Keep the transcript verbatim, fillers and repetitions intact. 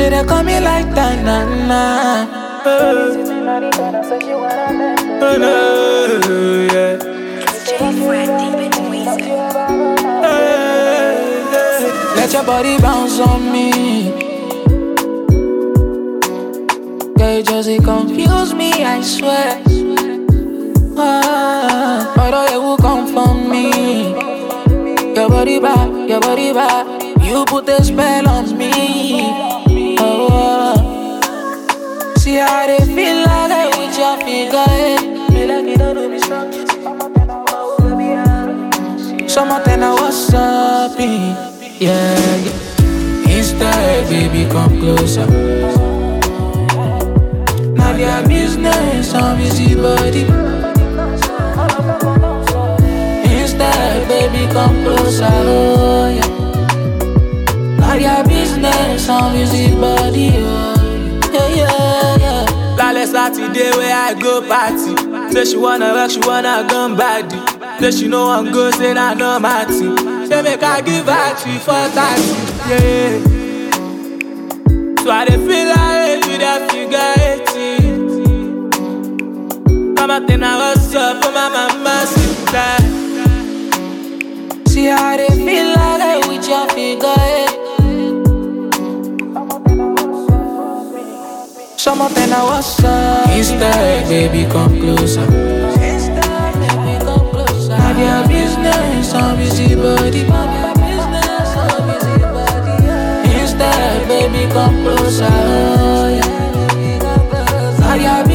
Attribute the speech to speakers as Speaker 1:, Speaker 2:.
Speaker 1: Say they call me like that, na na. Oh no, yeah. Let your body bounce on me. Yeah, you just confuse me, I swear. Ah, but all you will come from me. Your body back, your body back. You put a spell on me. Oh, oh. See how they feel like that with your figure. Feel like you don't know me strong. Someone tell me what's up, yeah, yeah. Instead, baby, come closer. Now their business, I'm busy body. Instead, baby, come closer, oh yeah. Now their business, I'm busy body, oh yeah, yeah, yeah.
Speaker 2: Last Saturday where I go party. Say she wanna rock, she wanna gun body. Say she know I'm good, say I know my team. Say make I give her three, four thirty, yeah. So I dey feel like with that figure eighteen. Mama tell her what's up for my mama sister.
Speaker 1: See how they feel like that with your figure eight. Someone tell her what's up. Instead, baby, come closer. Instead, baby, come closer. Now their business, I'm busy body. Instead, baby, come closer. Oh, yeah. Now their